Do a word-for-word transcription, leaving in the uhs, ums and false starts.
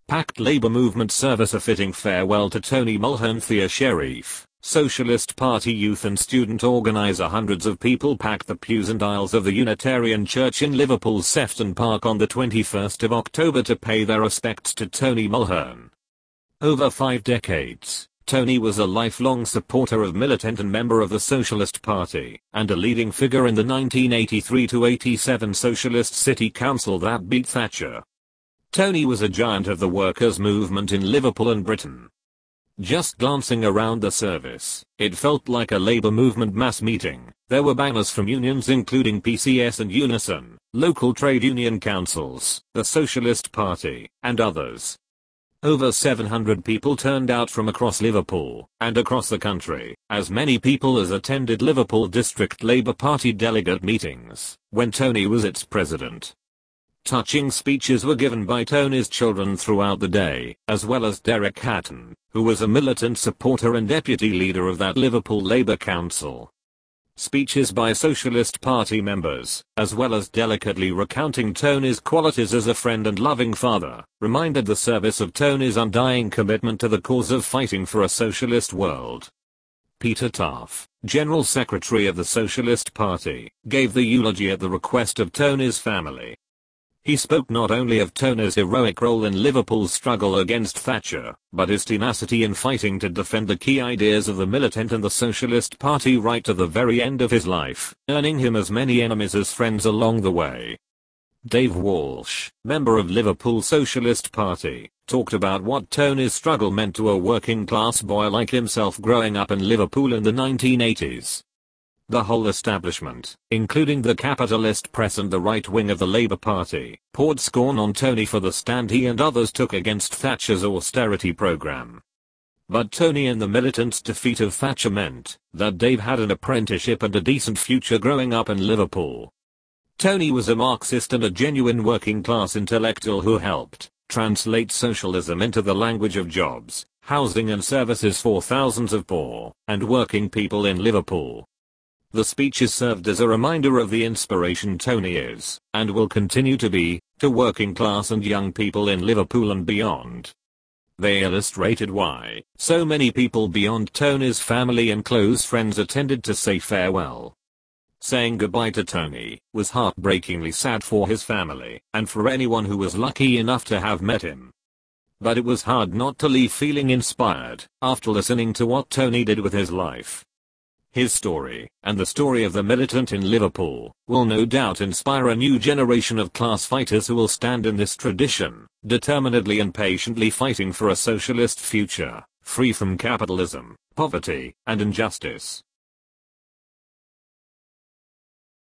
Packed Labour Movement service a fitting farewell to Tony Mulhern. Thea Sharif, Socialist Party youth and student organiser. Hundreds of people packed the pews and aisles of the Unitarian Church in Liverpool's Sefton Park on the twenty-first of October to pay their respects to Tony Mulhern. Over five decades, Tony was a lifelong supporter of Militant and member of the Socialist Party, and a leading figure in the nineteen eighty-three to eighty-seven Socialist City Council that beat Thatcher. Tony was a giant of the workers' movement in Liverpool and Britain. Just glancing around the service, it felt like a Labour movement mass meeting. There were banners from unions including P C S and Unison, local trade union councils, the Socialist Party, and others. Over seven hundred people turned out from across Liverpool and across the country, as many people as attended Liverpool District Labour Party delegate meetings when Tony was its president. Touching speeches were given by Tony's children throughout the day, as well as Derek Hatton, who was a militant supporter and deputy leader of that Liverpool Labour Council. Speeches by Socialist Party members, as well as delicately recounting Tony's qualities as a friend and loving father, reminded the service of Tony's undying commitment to the cause of fighting for a socialist world. Peter Taaffe, General Secretary of the Socialist Party, gave the eulogy at the request of Tony's family. He spoke not only of Tony's heroic role in Liverpool's struggle against Thatcher, but his tenacity in fighting to defend the key ideas of the Militant and the Socialist Party right to the very end of his life, earning him as many enemies as friends along the way. Dave Walsh, member of Liverpool Socialist Party, talked about what Tony's struggle meant to a working class boy like himself growing up in Liverpool in the nineteen eighties. The whole establishment, including the capitalist press and the right wing of the Labour Party, poured scorn on Tony for the stand he and others took against Thatcher's austerity programme. But Tony and the Militants' defeat of Thatcher meant that Dave had an apprenticeship and a decent future growing up in Liverpool. Tony was a Marxist and a genuine working class intellectual who helped translate socialism into the language of jobs, housing and services for thousands of poor and working people in Liverpool. The speeches served as a reminder of the inspiration Tony is, and will continue to be, to working class and young people in Liverpool and beyond. They illustrated why so many people beyond Tony's family and close friends attended to say farewell. Saying goodbye to Tony was heartbreakingly sad for his family, and for anyone who was lucky enough to have met him. But it was hard not to leave feeling inspired after listening to what Tony did with his life. His story, and the story of the Militant in Liverpool, will no doubt inspire a new generation of class fighters who will stand in this tradition, determinedly and patiently fighting for a socialist future, free from capitalism, poverty, and injustice.